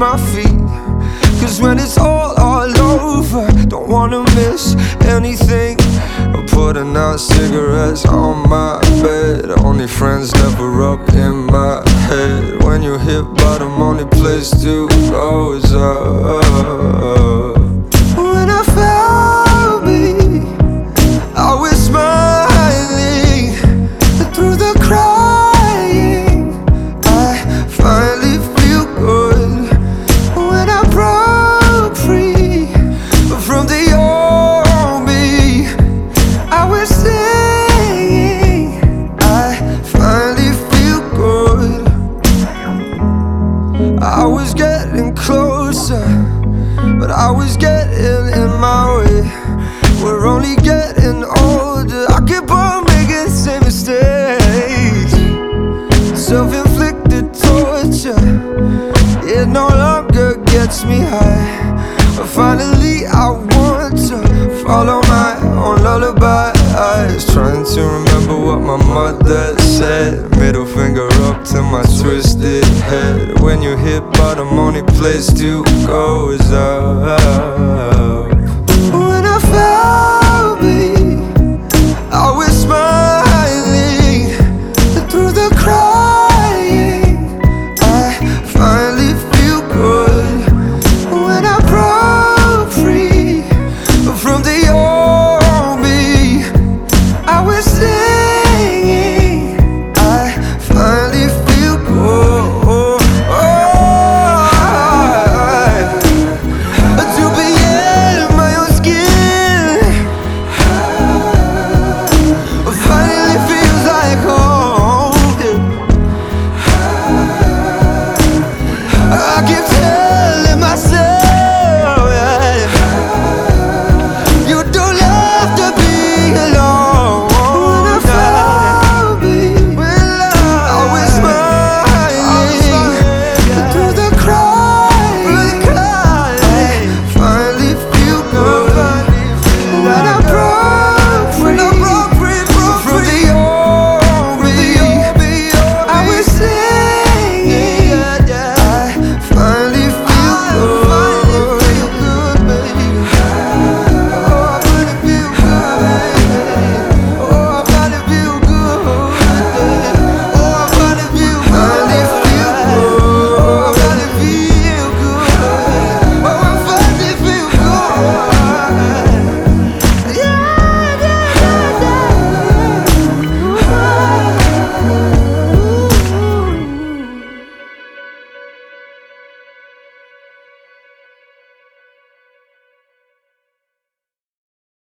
my feet. Cause when it's all over, don't wanna miss anything. I'm putting out cigarettes on my bed. Only friends never up in my head. When you hit bottom, only place to go is up. When I found me, I was smiling through the crying. I finally feel good. When I broke free from the old me, I was saying I finally feel good. I was getting closer, but I was getting in my way. We're only getting older. I keep on making the same mistakes. Self-inflicted torture, it no longer gets me high. But finally I want to follow my own lullaby. Trying to remember what my mother said. Middle finger up to my twisted head. When you hit bottom, only place to go is up. When I found me, I was smiling through the crying. I finally feel good. When I broke free from the old me, I was singing I finally feel good. To be in my own skin finally feels like home. I keep telling